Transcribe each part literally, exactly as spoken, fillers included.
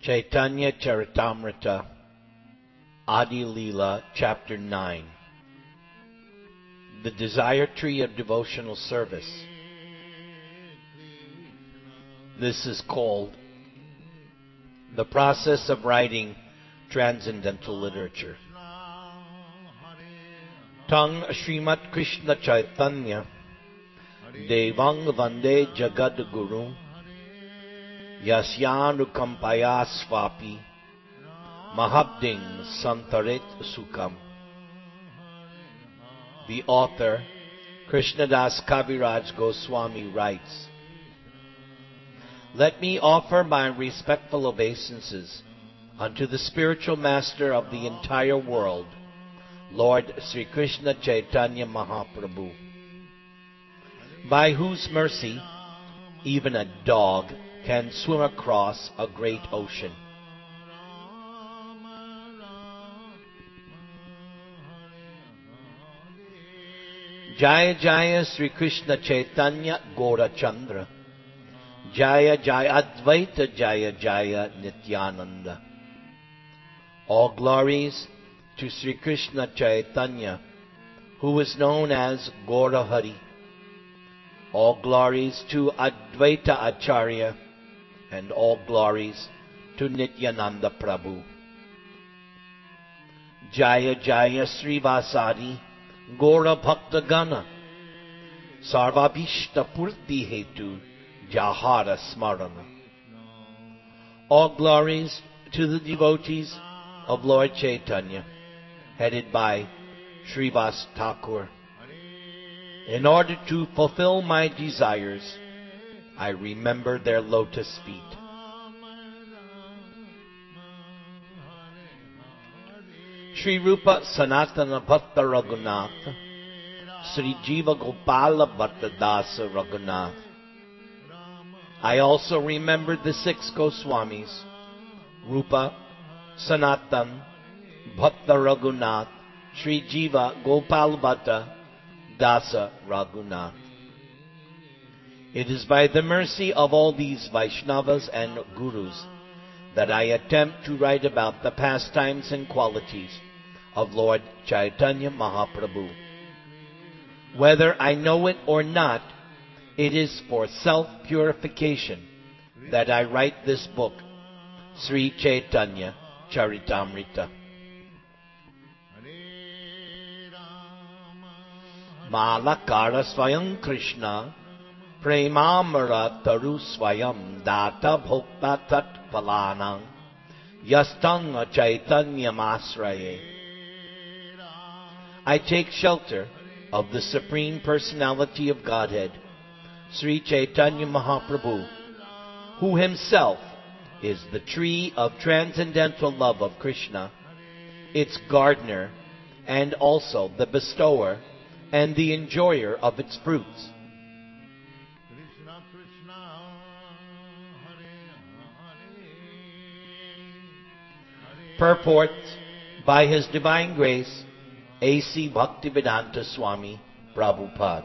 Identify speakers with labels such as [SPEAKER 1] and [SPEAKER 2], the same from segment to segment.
[SPEAKER 1] Chaitanya Charitamrita, Adi Leela, Chapter nine. The Desire Tree of Devotional Service. This is called the process of writing transcendental literature. Tang Srimat Krishna Chaitanya Devang Vande Jagad Guru Yasyanukampaya Svapi Mahabding Santarit Sukam. The author, Krishnadas Kaviraj Goswami, writes, Let me offer my respectful obeisances unto the spiritual master of the entire world, Lord Sri Krishna Chaitanya Mahaprabhu, by whose mercy even a dog can swim across a great ocean. Jaya Jaya Sri Krishna Chaitanya Gaura Chandra, Jaya Jaya Advaita Jaya Jaya Nityananda. All glories to Sri Krishna Chaitanya, who is known as Gaura Hari. All glories to Advaita Acharya, and all glories to Nityananda Prabhu. Jaya Jaya Srivasadi Gaura Bhakta Gana, Sarvabhishta Purti Hetu Jahara Smarana. All glories to the devotees of Lord Chaitanya, headed by Srivas Thakur. In order to fulfill my desires, I remember their lotus feet. Sri Rupa Sanatana Bhatta Raghunath, Sri Jiva Gopala Bhatta Dasa Raghunath. I also remember the six Goswamis, Rupa, Sanatan, Bhatta Raghunath, Sri Jiva Gopal Bhatta Dasa Raghunath. It is by the mercy of all these Vaishnavas and Gurus that I attempt to write about the pastimes and qualities of Lord Chaitanya Mahaprabhu. Whether I know it or not, it is for self-purification that I write this book, Sri Chaitanya Charitamrita. Malakara Swayam Krishna Premamara Taru Swayam Data Bhokta Tat Palanang Yastanga Chaitanya Masraye. I take shelter of the Supreme Personality of Godhead, Sri Chaitanya Mahaprabhu, who himself is the tree of transcendental love of Krishna, its gardener, and also the bestower and the enjoyer of its fruits. Purport by His Divine Grace, A C Bhaktivedanta Swami Prabhupada.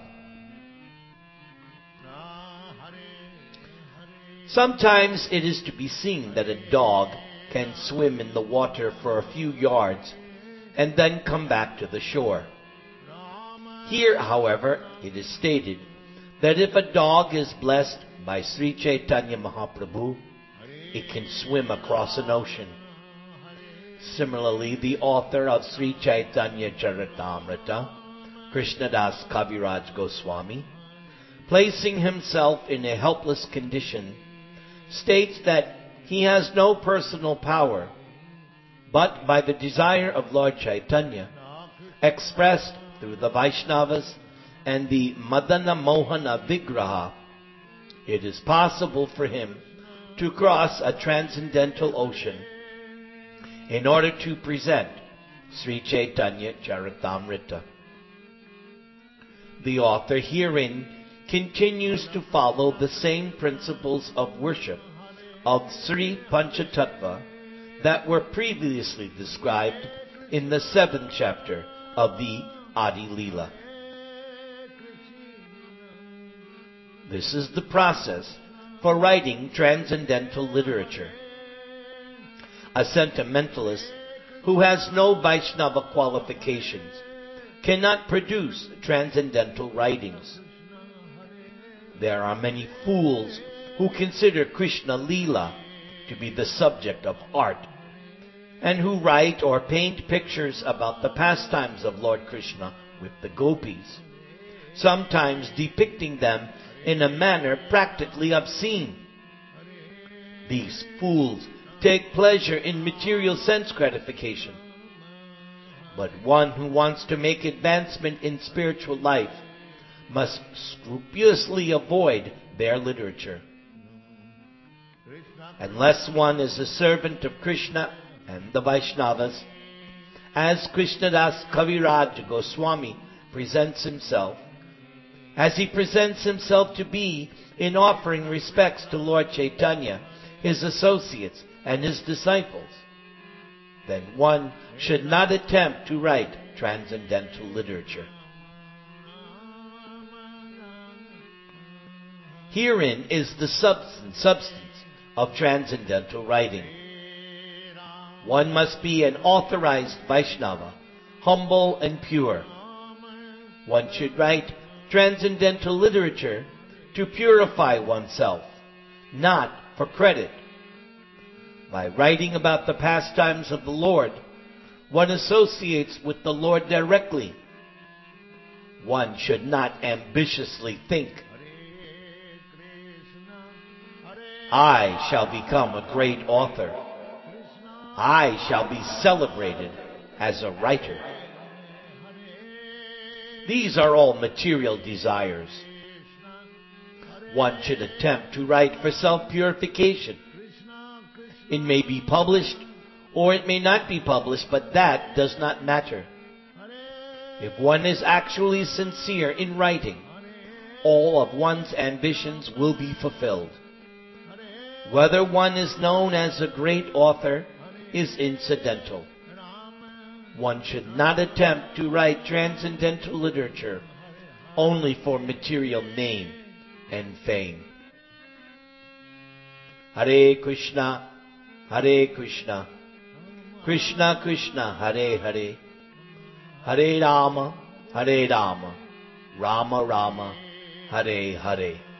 [SPEAKER 1] Sometimes it is to be seen that a dog can swim in the water for a few yards and then come back to the shore. Here, however, it is stated that if a dog is blessed by Sri Chaitanya Mahaprabhu, it can swim across an ocean. Similarly, the author of Sri Chaitanya Charitamrita, Krishnadas Kaviraj Goswami, placing himself in a helpless condition, states that he has no personal power, but by the desire of Lord Chaitanya, expressed through the Vaishnavas and the Madana Mohana Vigraha, it is possible for him to cross a transcendental ocean in order to present Sri Chaitanya Charitamrita. The author herein continues to follow the same principles of worship of Sri Panchatattva that were previously described in the seventh chapter of the Adi Leela. This is the process for writing transcendental literature. A sentimentalist who has no Vaishnava qualifications cannot produce transcendental writings. There are many fools who consider Krishna Leela to be the subject of art, and who write or paint pictures about the pastimes of Lord Krishna with the gopis, sometimes depicting them in a manner practically obscene. These fools take pleasure in material sense gratification. But one who wants to make advancement in spiritual life must scrupulously avoid their literature. Unless one is a servant of Krishna and the Vaishnavas, as Krishnadas Kaviraj Goswami presents himself, as he presents himself to be in offering respects to Lord Chaitanya, his associates, and his disciples, then one should not attempt to write transcendental literature. Herein is the substance, substance of transcendental writing. One must be an authorized Vaishnava, humble and pure. One should write transcendental literature to purify oneself, not for credit. By writing about the pastimes of the Lord, one associates with the Lord directly. One should not ambitiously think, I shall become a great author. I shall be celebrated as a writer. These are all material desires. One should attempt to write for self-purification. It may be published or it may not be published, but that does not matter. If one is actually sincere in writing, all of one's ambitions will be fulfilled. Whether one is known as a great author is incidental. One should not attempt to write transcendental literature only for material name and fame. Hare Krishna, Hare Krishna, Krishna Krishna, Hare Hare, Hare Rama, Hare Rama, Rama Rama, Hare Hare.